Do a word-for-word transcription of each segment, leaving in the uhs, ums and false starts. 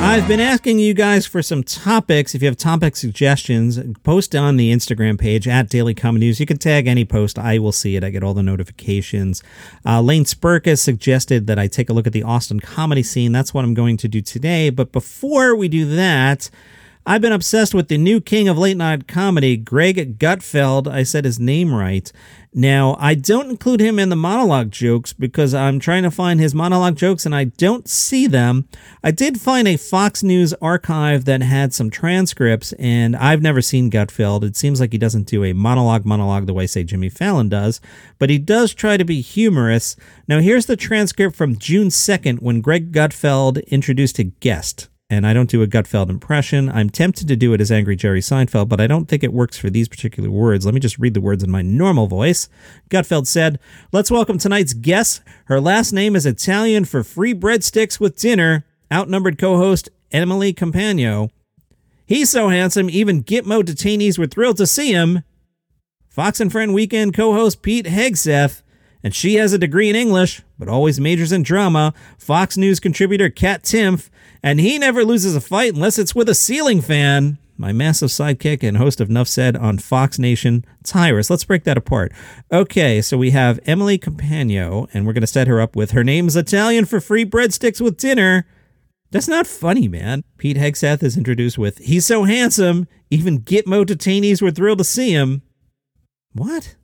I've been asking you guys for some topics. If you have topic suggestions, post on the Instagram page at Daily Comedy News. You can tag any post. I will see it. I get all the notifications. Uh, Lane Spurka suggested that I take a look at the Austin comedy scene. That's what I'm going to do today. But before we do that, I've been obsessed with the new king of late night comedy, Greg Gutfeld. I said his name right. Now, I don't include him in the monologue jokes because I'm trying to find his monologue jokes and I don't see them. I did find a Fox News archive that had some transcripts, and I've never seen Gutfeld. It seems like he doesn't do a monologue monologue the way, say, Jimmy Fallon does, but he does try to be humorous. Now, here's the transcript from June second when Greg Gutfeld introduced a guest. And I don't do a Gutfeld impression. I'm tempted to do it as Angry Jerry Seinfeld, but I don't think it works for these particular words. Let me just read the words in my normal voice. Gutfeld said, "Let's welcome tonight's guest. Her last name is Italian for free breadsticks with dinner. Outnumbered co-host Emily Compagno. He's so handsome, even Gitmo detainees were thrilled to see him. Fox and Friend Weekend co-host Pete Hegseth. And she has a degree in English, but always majors in drama. Fox News contributor Kat Timpf. And he never loses a fight unless it's with a ceiling fan. My massive sidekick and host of Nuff Said on Fox Nation, Tyrus." Let's break that apart. Okay, so we have Emily Compagno, and we're going to set her up with her name's Italian for free breadsticks with dinner. That's not funny, man. Pete Hegseth is introduced with, "He's so handsome, even Gitmo detainees were thrilled to see him." What?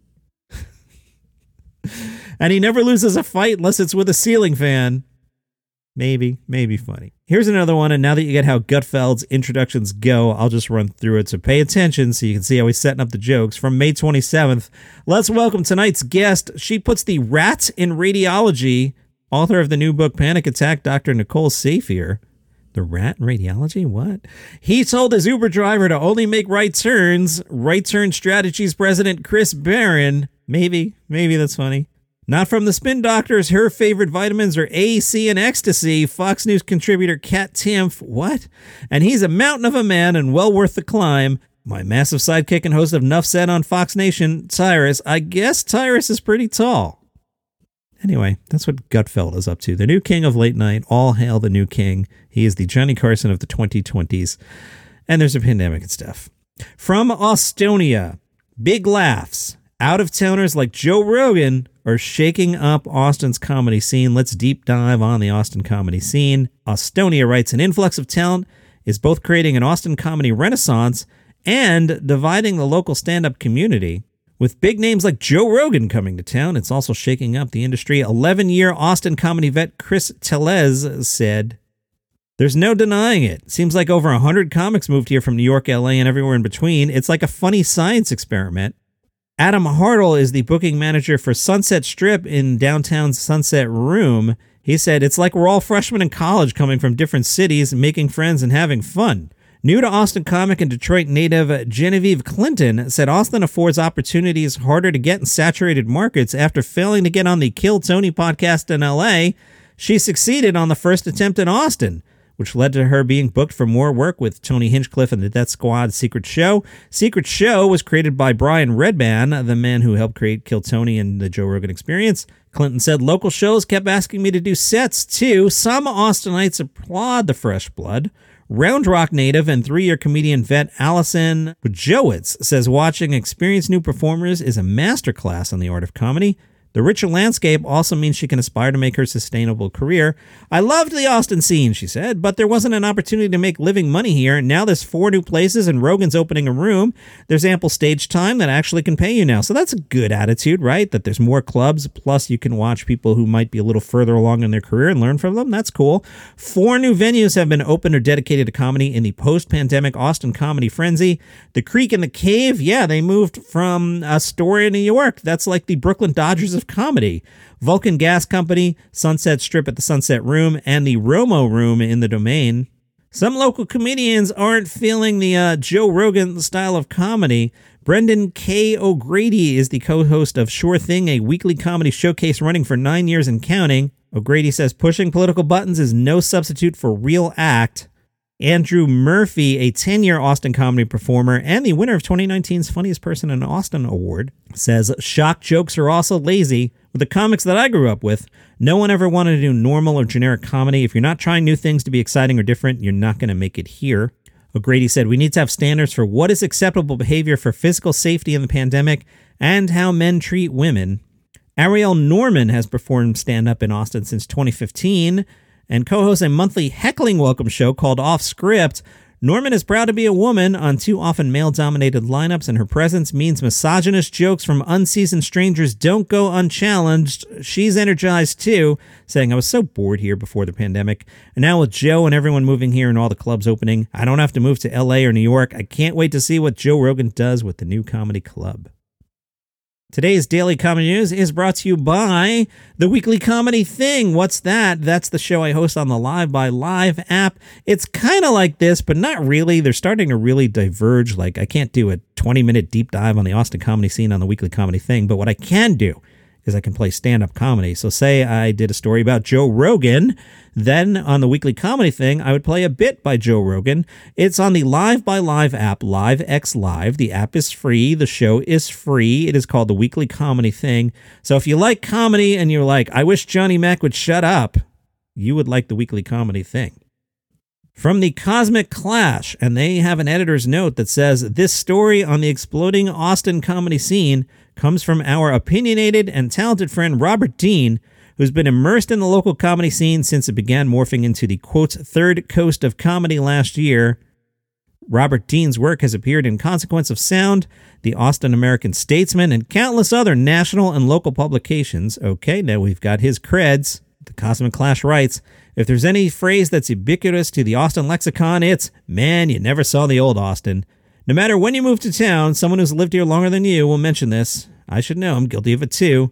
"And he never loses a fight unless it's with a ceiling fan." Maybe, maybe funny. Here's another one, and now that you get how Gutfeld's introductions go, I'll just run through it, so pay attention so you can see how he's setting up the jokes. From May twenty-seventh, let's welcome tonight's guest. She puts the rat in radiology, author of the new book Panic Attack, Doctor Nicole Safier. The rat in radiology? What? He told his Uber driver to only make right turns. Right Turn Strategies president Chris Barron. Maybe, maybe that's funny. Not from the Spin Doctors. Her favorite vitamins are A, C, and ecstasy. Fox News contributor Kat Timpf. What? And he's a mountain of a man and well worth the climb. My massive sidekick and host of Nuff Said on Fox Nation, Tyrus. I guess Tyrus is pretty tall. Anyway, that's what Gutfeld is up to. The new king of late night. All hail the new king. He is the Johnny Carson of the twenty twenties. And there's a pandemic and stuff. From Austonia. Big laughs. Out-of-towners like Joe Rogan are shaking up Austin's comedy scene. Let's deep dive on the Austin comedy scene. Austonia writes, "An influx of talent is both creating an Austin comedy renaissance and dividing the local stand-up community. With big names like Joe Rogan coming to town, it's also shaking up the industry." eleven-year Austin comedy vet Chris Tellez said, "There's no denying it. Seems like over one hundred comics moved here from New York, L A, and everywhere in between. It's like a funny science experiment." Adam Hartle is the booking manager for Sunset Strip in downtown's Sunset Room. He said, "It's like we're all freshmen in college coming from different cities, making friends and having fun." New to Austin comic and Detroit native Genevieve Clinton said Austin affords opportunities harder to get in saturated markets. After failing to get on the Kill Tony podcast in L A, she succeeded on the first attempt in Austin, which led to her being booked for more work with Tony Hinchcliffe and the Death Squad Secret Show. Secret Show was created by Brian Redban, the man who helped create Kill Tony and the Joe Rogan Experience. Clinton said, "Local shows kept asking me to do sets, too. Some Austinites applaud the fresh blood." Round Rock native and three-year comedian vet Allison Bajowitz says watching experienced new performers is a masterclass on the art of comedy. The richer landscape also means she can aspire to make her sustainable career. "I loved the Austin scene," she said, "but there wasn't an opportunity to make living money here. Now there's four new places and Rogan's opening a room. There's ample stage time that actually can pay you now." So that's a good attitude, right? That there's more clubs, plus you can watch people who might be a little further along in their career and learn from them. That's cool. Four new venues have been opened or dedicated to comedy in the post-pandemic Austin comedy frenzy. The Creek and the Cave, yeah, they moved from Astoria, New York. That's like the Brooklyn Dodgers of comedy. Vulcan Gas Company, Sunset Strip at the Sunset Room, and the Romo Room in the Domain. Some local comedians aren't feeling the uh, Joe Rogan style of comedy. Brendan K. O'Grady is the co-host of Sure Thing, a weekly comedy showcase running for nine years and counting. O'Grady says pushing political buttons is no substitute for real act. Andrew Murphy, a ten-year Austin comedy performer and the winner of twenty nineteen's Funniest Person in Austin award, says, shock jokes are also lazy. With the comics that I grew up with, no one ever wanted to do normal or generic comedy. If you're not trying new things to be exciting or different, you're not going to make it here. O'Grady said, we need to have standards for what is acceptable behavior for physical safety in the pandemic and how men treat women. Ariel Norman has performed stand-up in Austin since twenty fifteen and co-hosts a monthly heckling welcome show called Off Script. Norman is proud to be a woman on too often male-dominated lineups, and her presence means misogynist jokes from unseasoned strangers don't go unchallenged. She's energized too, saying, I was so bored here before the pandemic, and now with Joe and everyone moving here and all the clubs opening, I don't have to move to L A or New York. I can't wait to see what Joe Rogan does with the new comedy club. Today's Daily Comedy News is brought to you by The Weekly Comedy Thing. What's that? That's the show I host on the Live by Live app. It's kind of like this, but not really. They're starting to really diverge. Like, I can't do a twenty-minute deep dive on the Austin comedy scene on The Weekly Comedy Thing, but what I can do is I can play stand-up comedy. So say I did a story about Joe Rogan, then on The Weekly Comedy Thing, I would play a bit by Joe Rogan. It's on the Live by Live app, LiveX Live. The app is free. The show is free. It is called The Weekly Comedy Thing. So if you like comedy and you're like, I wish Johnny Mac would shut up, you would like The Weekly Comedy Thing. From the Cosmic Clash, and they have an editor's note that says, this story on the exploding Austin comedy scene comes from our opinionated and talented friend Robert Dean, who's been immersed in the local comedy scene since it began morphing into the, quote, third coast of comedy last year. Robert Dean's work has appeared in Consequence of Sound, the Austin American Statesman, and countless other national and local publications. Okay, now we've got his creds. The Cosmic Clash writes, if there's any phrase that's ubiquitous to the Austin lexicon, it's, man, you never saw the old Austin. No matter when you move to town, someone who's lived here longer than you will mention this. I should know, I'm guilty of it too.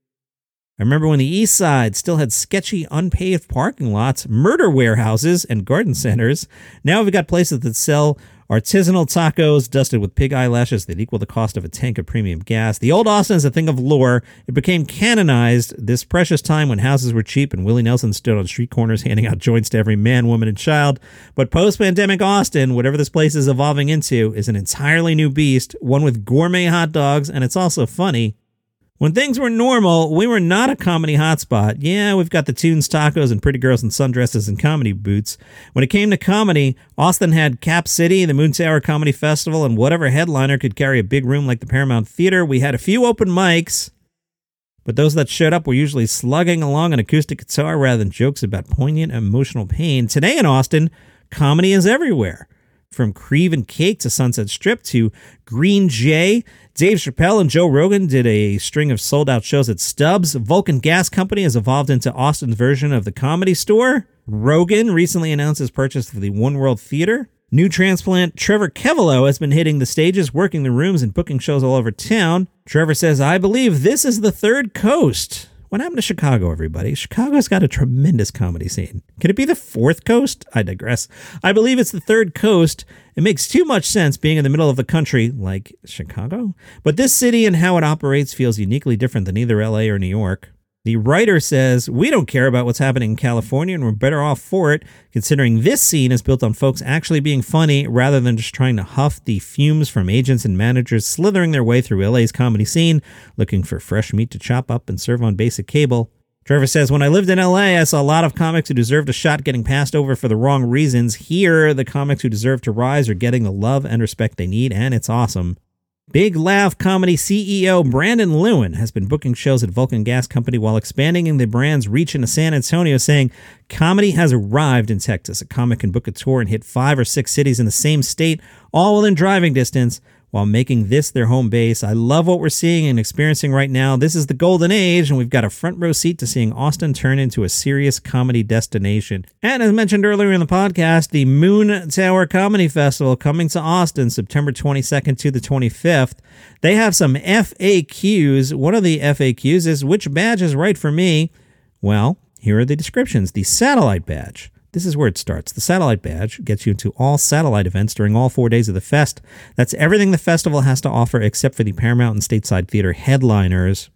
I remember when the East Side still had sketchy, unpaved parking lots, murder warehouses, and garden centers. Now we've got places that sell artisanal tacos dusted with pig eyelashes that equal the cost of a tank of premium gas. The old Austin is a thing of lore. It became canonized this precious time when houses were cheap and Willie Nelson stood on street corners handing out joints to every man, woman, and child. But post-pandemic Austin, whatever this place is evolving into, is an entirely new beast, one with gourmet hot dogs, and it's also funny. When things were normal, we were not a comedy hotspot. Yeah, we've got the tunes, tacos, and pretty girls in sundresses and comedy boots. When it came to comedy, Austin had Cap City, the Moon Tower Comedy Festival, and whatever headliner could carry a big room like the Paramount Theater. We had a few open mics, but those that showed up were usually slugging along an acoustic guitar rather than jokes about poignant emotional pain. Today in Austin, comedy is everywhere. From Creve and Cake to Sunset Strip to Green Jay, Dave Chappelle and Joe Rogan did a string of sold-out shows at Stubbs. Vulcan Gas Company has evolved into Austin's version of the Comedy Store. Rogan recently announced his purchase of the One World Theater. New transplant Trevor Kevelo has been hitting the stages, working the rooms, and booking shows all over town. Trevor says, I believe this is the third coast. What happened to Chicago, everybody? Chicago's got a tremendous comedy scene. Can it be the fourth coast? I digress. I believe it's the third coast. It makes too much sense being in the middle of the country, like Chicago. But this city and how it operates feels uniquely different than either L A or New York. The writer says, we don't care about what's happening in California and we're better off for it, considering this scene is built on folks actually being funny rather than just trying to huff the fumes from agents and managers slithering their way through L A's comedy scene, looking for fresh meat to chop up and serve on basic cable. Trevor says, when I lived in L A, I saw a lot of comics who deserved a shot getting passed over for the wrong reasons. Here, the comics who deserve to rise are getting the love and respect they need, and it's awesome. Big Laugh Comedy C E O Brandon Lewin has been booking shows at Vulcan Gas Company while expanding the brand's reach into San Antonio, saying, comedy has arrived in Texas. A comic can book a tour and hit five or six cities in the same state, all within driving distance, while making this their home base. I love what we're seeing and experiencing right now. This is the golden age, and we've got a front row seat to seeing Austin turn into a serious comedy destination. And as mentioned earlier in the podcast, the Moon Tower Comedy Festival coming to Austin September twenty-second to the twenty-fifth. They have some F A Qs. One of the F A Qs is, which badge is right for me? Well, here are the descriptions. The satellite badge. This is where it starts. The satellite badge gets you into all satellite events during all four days of the fest. That's everything the festival has to offer except for the Paramount and Stateside Theater headliners.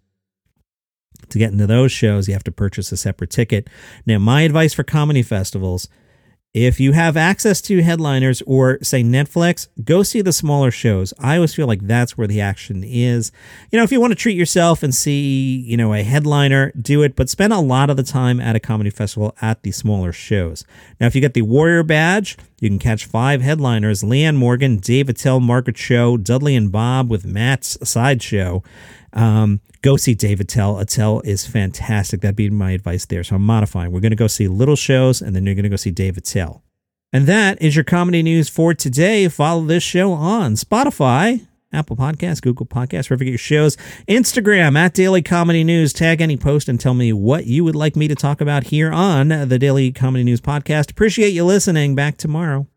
To get into those shows, you have to purchase a separate ticket. Now, my advice for comedy festivals If you have access to headliners or, say, Netflix, go see the smaller shows. I always feel like that's where the action is. You know, if you want to treat yourself and see, you know, a headliner, do it, but spend a lot of the time at a comedy festival at the smaller shows. Now, if you get the Warrior Badge, you can catch five headliners: Leanne Morgan, Dave Attell, Margaret Cho, Dudley and Bob with Matt's Sideshow. Um, go see Dave Attell. Attell is fantastic. That'd be my advice there. So I'm modifying. We're going to go see little shows, and then you're going to go see Dave Attell. And that is your comedy news for today. Follow this show on Spotify, Apple Podcasts, Google Podcasts, wherever you get your shows. Instagram, at Daily Comedy News. Tag any post and tell me what you would like me to talk about here on the Daily Comedy News Podcast. Appreciate you listening. Back tomorrow.